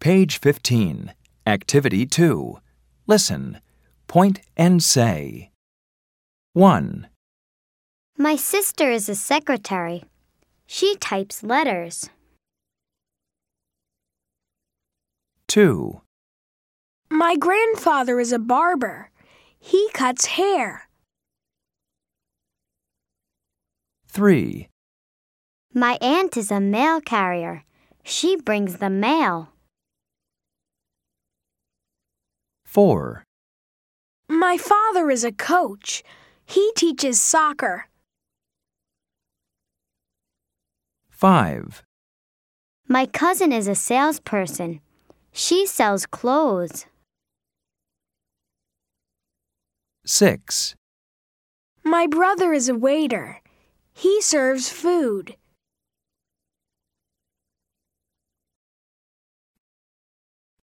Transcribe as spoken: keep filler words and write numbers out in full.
Page fifteen. Activity two. Listen. Point and say. one. My sister is a secretary. She types letters. two. My grandfather is a barber. He cuts hair. three. My aunt is a mail carrier. She brings the mail. four. My father is a coach. He teaches soccer. five. My cousin is a salesperson. She sells clothes. six. My brother is a waiter. He serves food.